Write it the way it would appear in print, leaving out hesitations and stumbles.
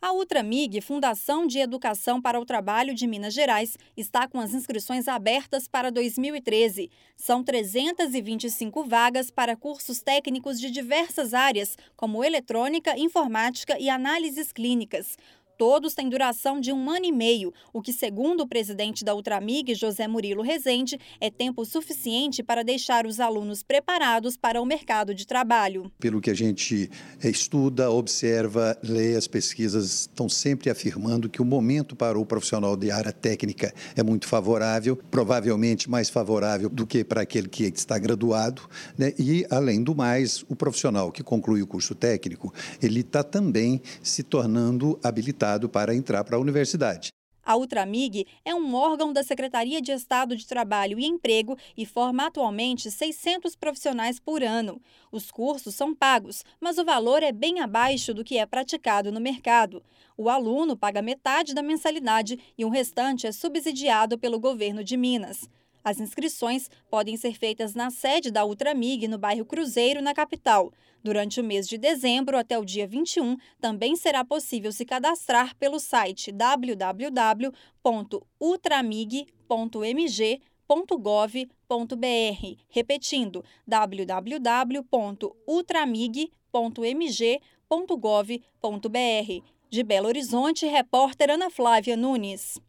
A Ultramig, Fundação de Educação para o Trabalho de Minas Gerais, está com as inscrições abertas para 2013. São 325 vagas para cursos técnicos de diversas áreas, como eletrônica, informática e análises clínicas. Todos têm duração de 1 ano e meio, o que, segundo o presidente da Ultramig, José Murilo Rezende, é tempo suficiente para deixar os alunos preparados para o mercado de trabalho. Pelo que a gente estuda, observa, lê, as pesquisas estão sempre afirmando que o momento para o profissional de área técnica é muito favorável, provavelmente mais favorável do que para aquele que está graduado, né? E, além do mais, o profissional que conclui o curso técnico, ele está também se tornando habilitado para entrar para a universidade. A Ultramig é um órgão da Secretaria de Estado de Trabalho e Emprego e forma atualmente 600 profissionais por ano. Os cursos são pagos, mas o valor é bem abaixo do que é praticado no mercado. O aluno paga metade da mensalidade e o restante é subsidiado pelo governo de Minas. As inscrições podem ser feitas na sede da Ultramig, no bairro Cruzeiro, na capital. Durante o mês de dezembro até o dia 21, também será possível se cadastrar pelo site www.ultramig.mg.gov.br. Repetindo, www.ultramig.mg.gov.br. De Belo Horizonte, repórter Ana Flávia Nunes.